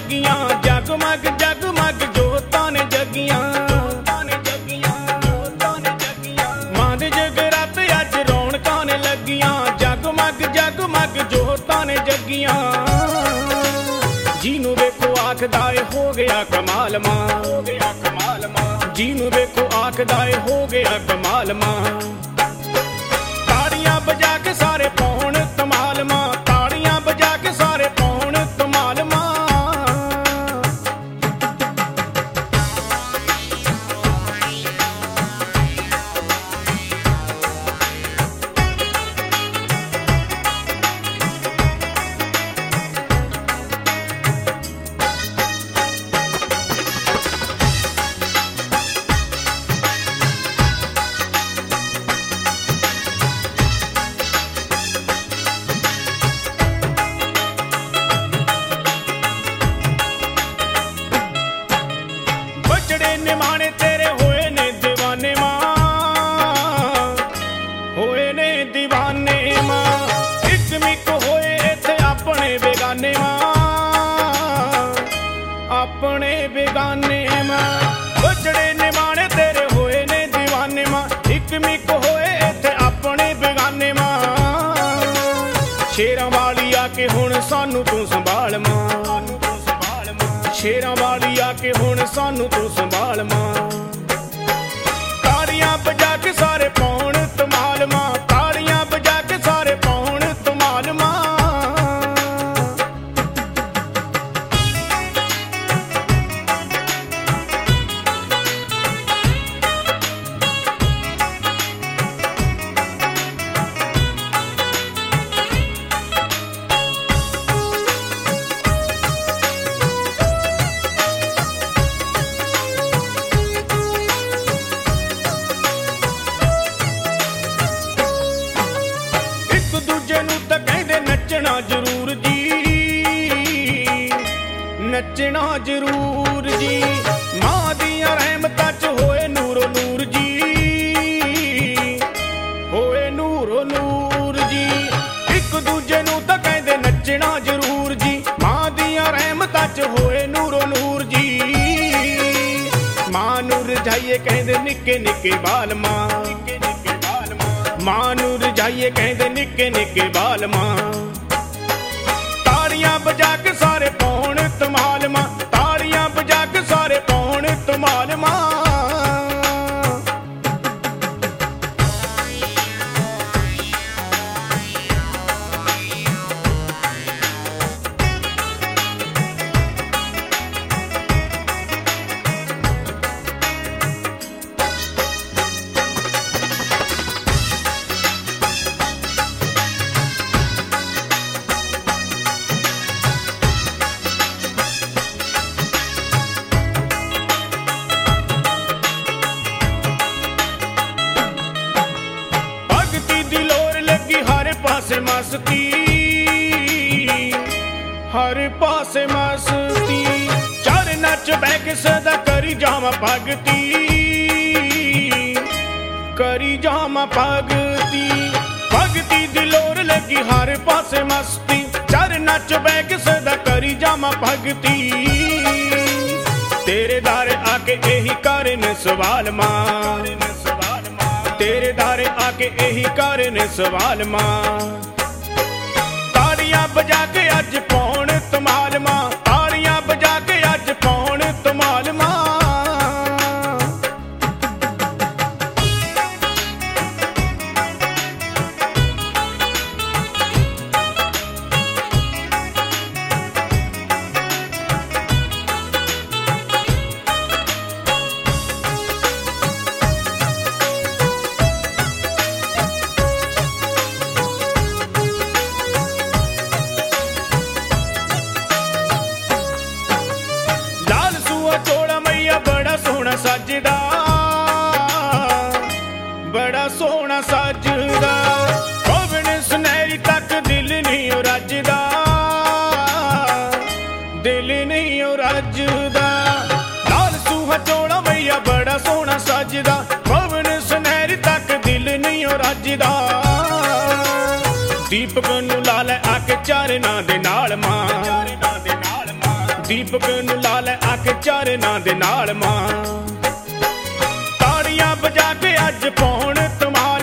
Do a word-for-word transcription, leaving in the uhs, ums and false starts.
जगियां जगमग जगमग जोतां ने जगियां मां दे जगराते अज रौनकां ने लगियां जगमग जगमग जोतां ने जगियां जीनू वेखो आखदा ए हो गया कमाल मां हो गया कमाल मां जीनू वेखो आखदा ए हो गया कमाल मां ताड़ियां बजा के सारे पौण तमाल मां ताड़ियां बजा के सारे पौण तमाल मां निमाने तेरे होए ने दीवाने मां होए ने दीवाने मां इक मिक होए इत्थे अपने बेगाने मां अपने बेगाने मां बचड़े निमाने तेरे होए ने दीवाने मां इक मिक होए इत्थे अपने बेगाने मां शेरां वाली आके हुण सानू तू संभाल मां शेरां वाली आके हुण सानू तू संभाल मां ताड़ियां बजा के सारे पौण तमाल मां ताड़ियां बजा के सारे पौण तमाल मां नचना जरूर जी नचना जरूर जी मां दियां रहमतां च होए नूरो नूर जी होए नूरो नूर जी एक दूजे नूं तां कहंदे नचना जरूर जी मां दियां रहमतां च होए नूरो नूर जी मां नूं रजाइए कहंदे निक्के निक्के बाल मां मां नूं रजाइए कहंदे निक्के निक्के बाल मां ताड़ियां बजा के सारे पौण तमाल मां ताड़ियां बजा के सारे पौण तमाल मां मस्ती हर पासे मस्ती चर नच बैग सदा करी जामा भगती करी जामा भगती भगती दिलोर लगी हर पासे मस्ती चर नच बैग सदा करी जामा भगती तेरे दारे आके यही करन सवाल मां तेरे दारे आके यही करन सवाल मां ताड़ियां बजा के अज पौण तमाल मां ताड़ियां बजा के अज पौण तमाल मां सजदा बड़ा सोहना सजदा पवन सुनहरी तक दिल नहीं रजदा दिल नहीं रजदा लाल सूहा चोड़ा मैया बड़ा सोहना सजदा पवन सुनहरी तक दिल नहीं रजदा दीपक नूं ला लै आके चारना दे नाल मां ਦੀਪਕ ਨੂੰ ਲਾ ਲੈ ਆ ਕੇ ਚਰਨਾਂ ਦੇ ਨਾਲ ਮਾਂ। ਤਾੜੀਆਂ ਵਜਾ ਕੇ ਅੱਜ ਪਾਉਣ ਤੁਮਾਰ